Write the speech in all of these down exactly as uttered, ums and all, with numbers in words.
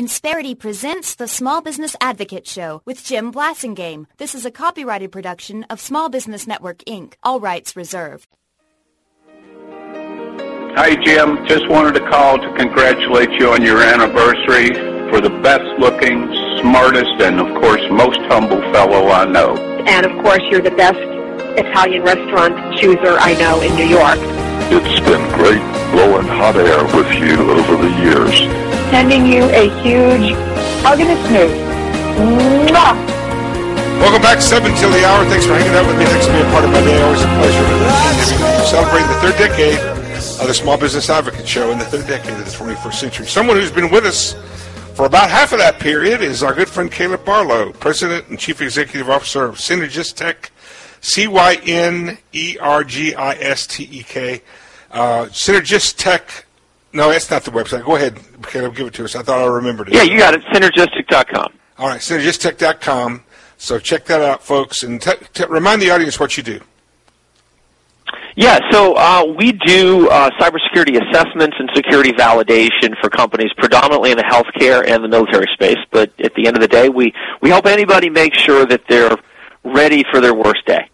Insperity presents the Small Business Advocate Show with Jim Blasingame. This is a copyrighted production of Small Business Network, Incorporated. All rights reserved. Hi, Jim. Just wanted to call to congratulate you on your anniversary for the best-looking, smartest, and, of course, most humble fellow I know. And, of course, you're the best Italian restaurant chooser I know in New York. It's been great blowing hot air with you over the years. Sending you a huge hug and a smooch. Mwah! Welcome back, seven till the hour. Thanks for hanging out with me. Thanks for being part of my day. Always a pleasure. Celebrating the third decade of the Small Business Advocate Show in the third decade of the twenty-first century. Someone who's been with us for about half of that period is our good friend Caleb Barlow, President and Chief Executive Officer of Cynergistek, C Y N E R G I S T E K. Uh, Cynergistek. No, that's not the website. Go ahead, Caleb, give it to us. I thought I remembered it. Yeah, you got it, Cynergistek dot com. All right, Cynergistek dot com. So check that out, folks, and t- t- remind the audience what you do. Yeah, so uh, we do uh, cybersecurity assessments and security validation for companies predominantly in the healthcare and the military space. But at the end of the day, we, we help anybody make sure that they're ready for their worst day.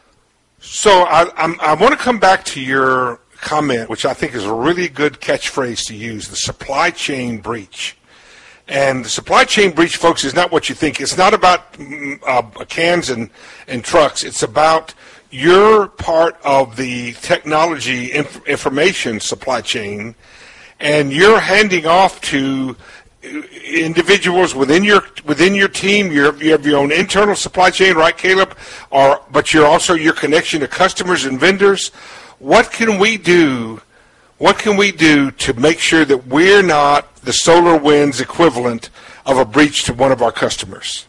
So I, I'm, I want to come back to your comment, which I think is a really good catchphrase to use, the supply chain breach. And the supply chain breach, folks, is not what you think. It's not about uh, cans and, and trucks. It's about your part of the technology inf- information supply chain, and you're handing off to individuals within your within your team. You're, you have your own internal supply chain, right, Caleb? Or but you're also your connection to customers and vendors. What can we do? What can we do to make sure that we're not the SolarWinds equivalent of a breach to one of our customers?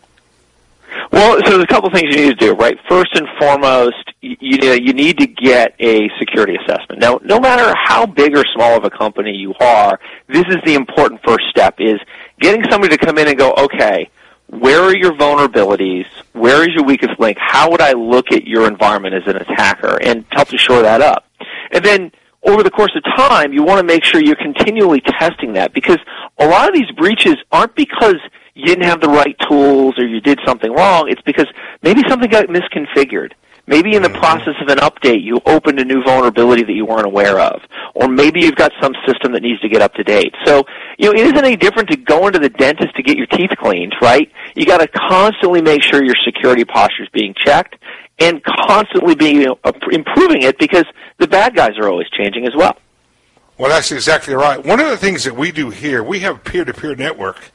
Well, so there's a couple things you need to do, right? First and foremost, you, you need to get a security assessment. Now, no matter how big or small of a company you are, this is the important first step, is getting somebody to come in and go, okay, where are your vulnerabilities? Where is your weakest link? How would I look at your environment as an attacker, and help to shore that up? And then over the course of time, you want to make sure you're continually testing that, because a lot of these breaches aren't because you didn't have the right tools or you did something wrong. It's because maybe something got misconfigured. Maybe in the process of an update, you opened a new vulnerability that you weren't aware of. Or maybe you've got some system that needs to get up to date. So, you know, it isn't any different to go into the dentist to get your teeth cleaned, right? You got to constantly make sure your security posture is being checked and constantly being, you know, improving it, because the bad guys are always changing as well. Well, that's exactly right. One of the things that we do here, we have a peer-to-peer network,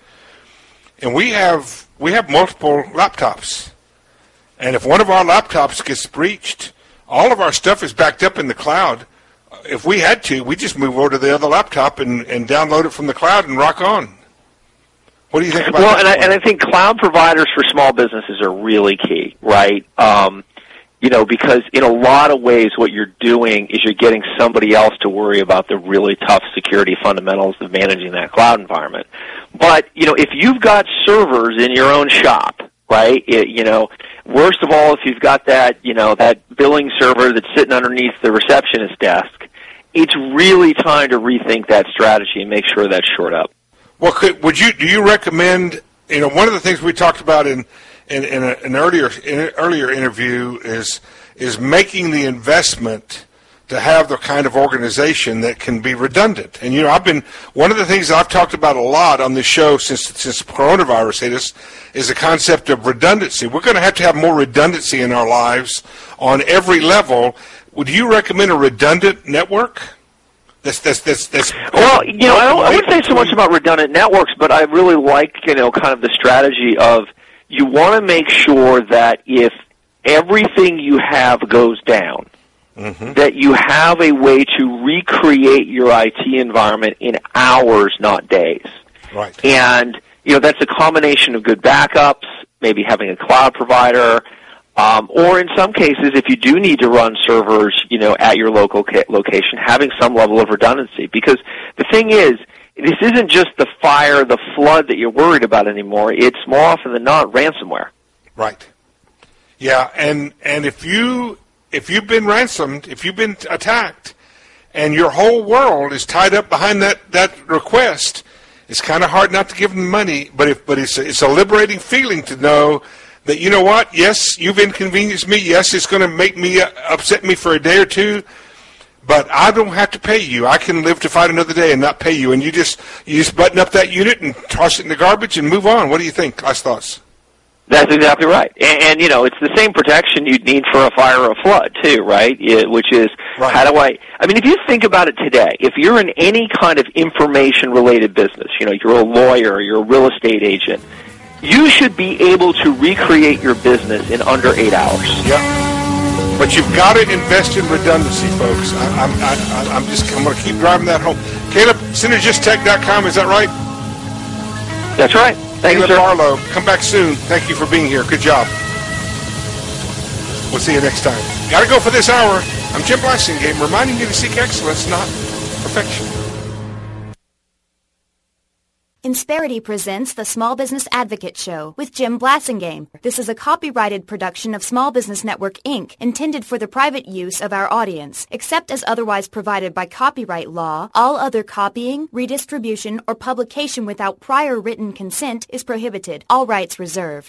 and we have we have multiple laptops. And if one of our laptops gets breached, all of our stuff is backed up in the cloud. If we had to, we just move over to the other laptop and, and download it from the cloud and rock on. What do you think about well, that? Well, and I, and I think cloud providers for small businesses are really key, right? Um, you know, because in a lot of ways what you're doing is you're getting somebody else to worry about the really tough security fundamentals of managing that cloud environment. But, you know, if you've got servers in your own shop, right, it, you know, worst of all, if you've got that, you know, that billing server that's sitting underneath the receptionist desk, it's really time to rethink that strategy and make sure that's shored up. Well, could, would you do you recommend? You know, one of the things we talked about in in, in a, an earlier in an earlier interview is is making the investment to have the kind of organization that can be redundant. And you know, I've been one of the things I've talked about a lot on this show since since coronavirus hit us is the concept of redundancy. We're going to have to have more redundancy in our lives on every level. Would you recommend a redundant network? That's, that's, that's, that's well, you know, I, don't, I wouldn't say so much about redundant networks, but I really like, you know, kind of the strategy of you want to make sure that if everything you have goes down, mm-hmm. that you have a way to recreate your I T environment in hours, not days. Right. And, you know, that's a combination of good backups, maybe having a cloud provider, Um, or in some cases, if you do need to run servers, you know, at your local ca- location, having some level of redundancy. Because the thing is, this isn't just the fire, the flood that you're worried about anymore. It's more often than not ransomware. Right. Yeah, and and if you if you've been ransomed, if you've been attacked, and your whole world is tied up behind that that request, It's kind of hard not to give them money, but if but it's a, it's a liberating feeling to know that, you know what, yes, you've inconvenienced me. Yes, it's going to make me uh, upset me for a day or two, but I don't have to pay you. I can live to fight another day and not pay you. And you just you just button up that unit and toss it in the garbage and move on. What do you think? Last thoughts. That's exactly right. And, and, you know, it's the same protection you'd need for a fire or a flood, too, right? It, which is, right. how do I, I mean, if you think about it today, if you're in any kind of information-related business, you know, you're a lawyer, you're a real estate agent, you should be able to recreate your business in under eight hours. Yeah. But you've got to invest in redundancy, folks. I, I'm, I, I'm just, I'm going to keep driving that home. Caleb, synergist tech dot com, is that right? That's right. Thank Caleb you, sir. Barlow, come back soon. Thank you for being here. Good job. We'll see you next time. Got to go for this hour. I'm Jim Blasingame, reminding you to seek excellence, not perfection. Insperity presents the Small Business Advocate Show with Jim Blasingame. This is a copyrighted production of Small Business Network, Incorporated, intended for the private use of our audience. Except as otherwise provided by copyright law, all other copying, redistribution, or publication without prior written consent is prohibited. All rights reserved.